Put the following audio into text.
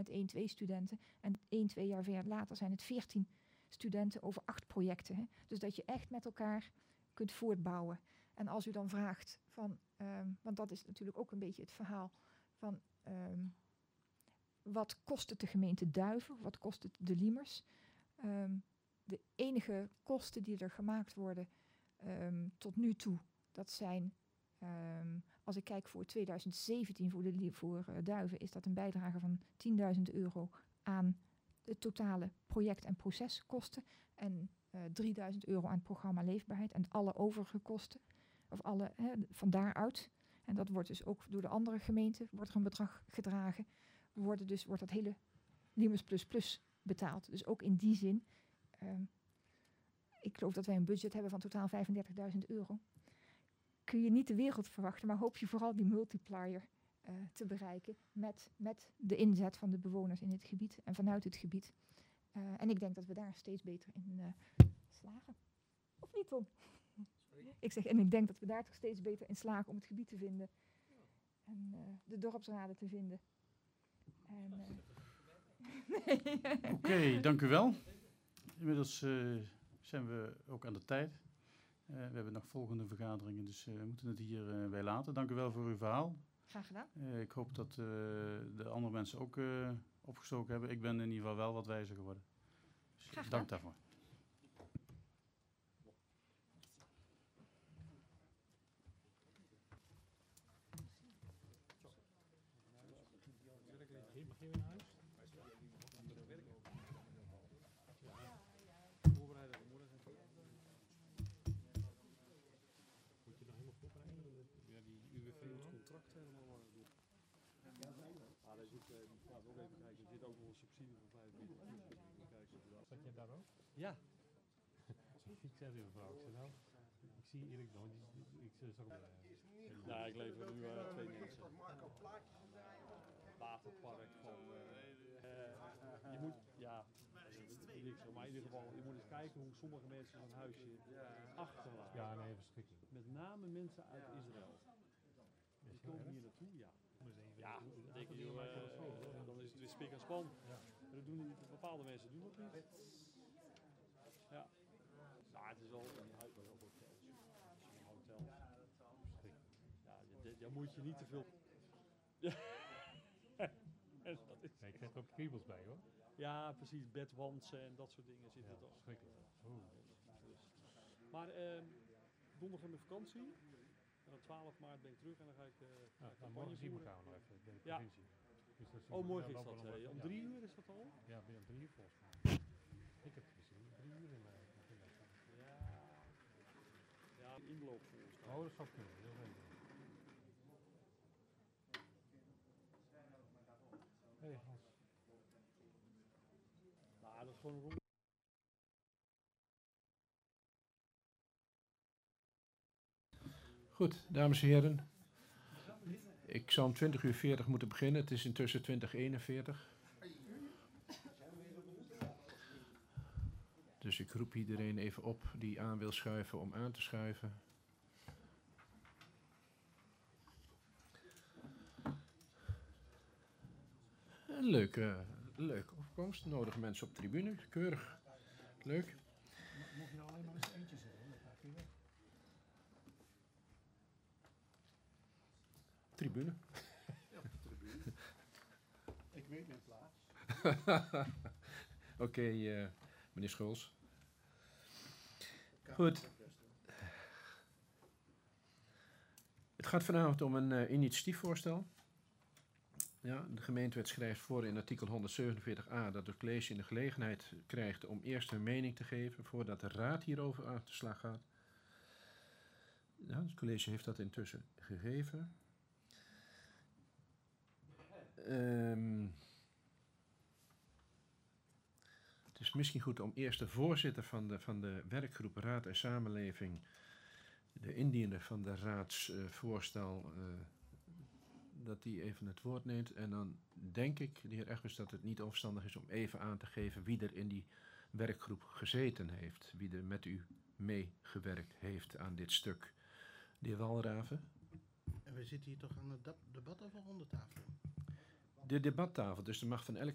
met 1, 2 studenten. En 1, 2 jaar weer later zijn het 14 studenten over 8 projecten. Hè. Dus dat je echt met elkaar kunt voortbouwen. En als u dan vraagt van, want dat is natuurlijk ook een beetje het verhaal van wat kost het de gemeente Duiven, wat kost het de Liemers? De enige kosten die er gemaakt worden tot nu toe, dat zijn, als ik kijk voor 2017 voor Duiven, is dat een bijdrage van €10.000 aan de totale project- en proceskosten en €3.000 aan het programma Leefbaarheid en alle overige kosten, of alle van daaruit. En dat wordt dus ook door de andere gemeenten, wordt er een bedrag gedragen, wordt dat hele Liemers Plus Plus betaald. Dus ook in die zin, ik geloof dat wij een budget hebben van totaal €35.000. Kun je niet de wereld verwachten, maar hoop je vooral die multiplier te bereiken met de inzet van de bewoners in het gebied en vanuit het gebied. En ik denk dat we daar steeds beter in slagen. Of niet, Tom? Ik zeg, en ik denk dat we daar toch steeds beter in slagen om het gebied te vinden. En de dorpsraden te vinden. Oké, dank u wel. Inmiddels zijn we ook aan de tijd. We hebben nog volgende vergaderingen, dus we moeten het hier bij laten. Dank u wel voor uw verhaal. Graag gedaan. Ik hoop dat de andere mensen ook opgestoken hebben. Ik ben in ieder geval wel wat wijzer geworden. Dus Graag gedaan. dank daarvoor. Zat jij daar ook? Ja. Ik zei tegen mevrouw, ik zei nou, ik zie Erik nog, ik zag hem. Ja, ik lever nu 2 mensen. Waterpark van. Je moet, ja, niks, maar in ieder geval, je moet eens kijken hoe sommige mensen zo'n huisje achterlaten. Ja, nee, verschrikking. Met name mensen uit Israël. Die komen hier naartoe, ja. Ja, dan denk je, joh, dan is het weer spik en span. Ja. Maar dat doen bepaalde mensen doen dat niet. Ja. Nou, het is wel een huis bij hotels. Een hotel. Ja, daar moet je niet te veel. Ja. Dat is... Nee, ik krijg er ook kriebels bij hoor. Ja, precies. Bedwansen en dat soort dingen zitten er. Verschrikkelijk. Dus. Maar donderdag hebben we vakantie. En op 12 maart ben ik terug en dan ga ik morgen zien we elkaar nog even bij de ja. provincie. Dus dat Oh, morgen is dat dat. Om 3 uur is dat al? Ja, om 3 uur volgens mij. Ik heb het gezien, 3 uur in Ja. Ja, inloop volgens mij. Oh, dat zou kunnen. Heel veel. Hey Hans. Nou, dat is gewoon een rond. Goed, dames en heren. Ik zou om 20:40 moeten beginnen. Het is intussen 20:41. Dus ik roep iedereen even op die aan wil schuiven om aan te schuiven. Een leuke opkomst. Nodig mensen op tribune. Keurig. Leuk. Mocht je nou alleen maar eens eentje zeggen, dan ga je weg. Tribune. Ja, tribune. Ik weet mijn plaats. Oké, meneer Schulz. Goed. Het gaat vanavond om een initiatiefvoorstel. Ja, de gemeentewet schrijft voor in artikel 147a dat het college in de gelegenheid krijgt om eerst hun mening te geven voordat de raad hierover aan de slag gaat. Ja, het college heeft dat intussen gegeven. Het is misschien goed om eerst de voorzitter van de werkgroep Raad en Samenleving, de indiener van de raadsvoorstel, dat die even het woord neemt. En dan denk ik, de heer Egbers, dat het niet onverstandig is om even aan te geven wie er in die werkgroep gezeten heeft. Wie er met u meegewerkt heeft aan dit stuk. De heer Walraven. En we zitten hier toch aan het debat of een rondetafel? De debattafel, dus er mag van elk